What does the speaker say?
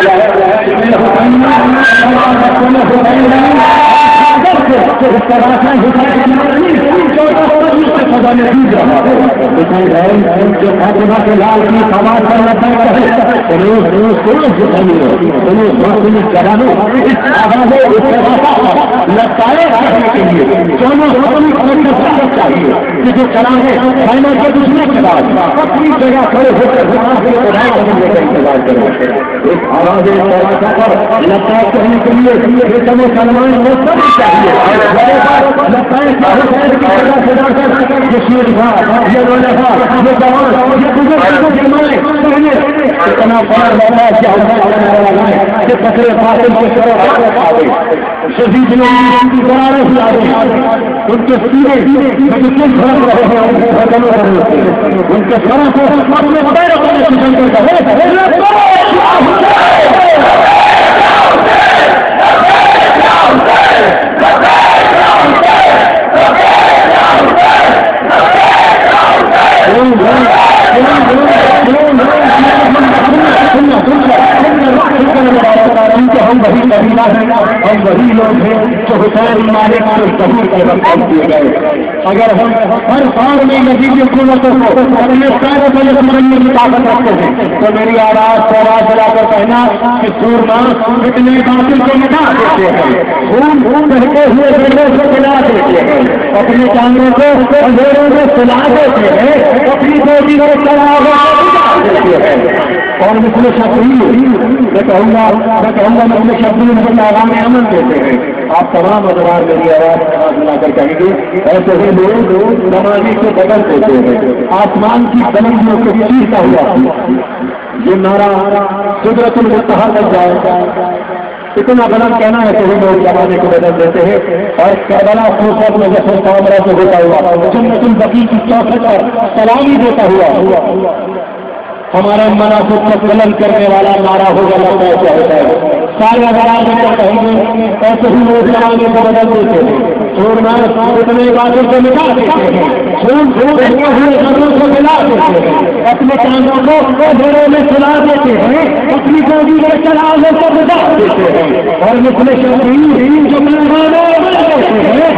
جو فاطمہ کے لال کی سوال پر لگتا ہے چاہیے کہ جو چلانے دوسرے کے بعد اپنی جگہ کھڑے ہو کر انتظار کریں. ایک آواز لگتا ہے کہنے کے لیے سلمان کو سب چاہیے اتنا بڑا لگا کہ پکڑے فاطم کے شدید ان کے سیرے ان کے سروں کو ہم وہی قبیلہ ہیں ہم وہی لوگ ہیں جو حسین مالک کو ضرور کر رکھا دیے گئے. اگر ہم ہر سال میں نبی کی حکومتوں کو اپنے سارے بلے سمجھنے کی طاقت رکھتے ہیں تو میری آواز کو آواز چلا کر کہنا کہ سورما اتنے باطل کو مٹا دیتے ہیں خون بہتے ہوئے بیڑوں کو جلا دیتے ہیں اپنے جانوروں کو اندھیروں میں سلا دیتے ہیں اپنی بیٹی کو چلا دیتے ہیں. اور مثل شبری میں کہوں گا مثل شبری میں پیغام امن دیتے ہیں. آپ تمام ادوار میری آواز سنا کر کہیں گے ایسے ہی لوگ نمازی کو بدل دیتے ہیں. آسمان کی بلندیوں کو چیزتا ہوا یہ نعرہ سدرت المنتہا تک جائے گا. اتنا بلند کہنا ہے کہ وہ لوگ زمانے کو بدل دیتے ہیں. اور کربلا خوفت میں جیسے کامرہ سے ہوتا ہوا جنت البقیع کی چوکھٹ پر سلامی دیتا ہوا ہمارے منافق کو بلند کرنے والا نعرہ ہوگا لگتا ہے کیا ہوتا ہے. سارے ادارات میں کہیں گے ایسے ہی لوگ زمانے کو بدل دیتے ہیں. چھوڑنا اتنے باتوں کو مٹا دیتے ہیں ہوئے گھروں کو ملا دیتے ہیں اپنے کاموں کو گھروں میں چلا دیتے ہیں اپنی گوبھی میں چلانے کو بتا دیتے ہیں. اور مثل شبری جو دیتے ہیں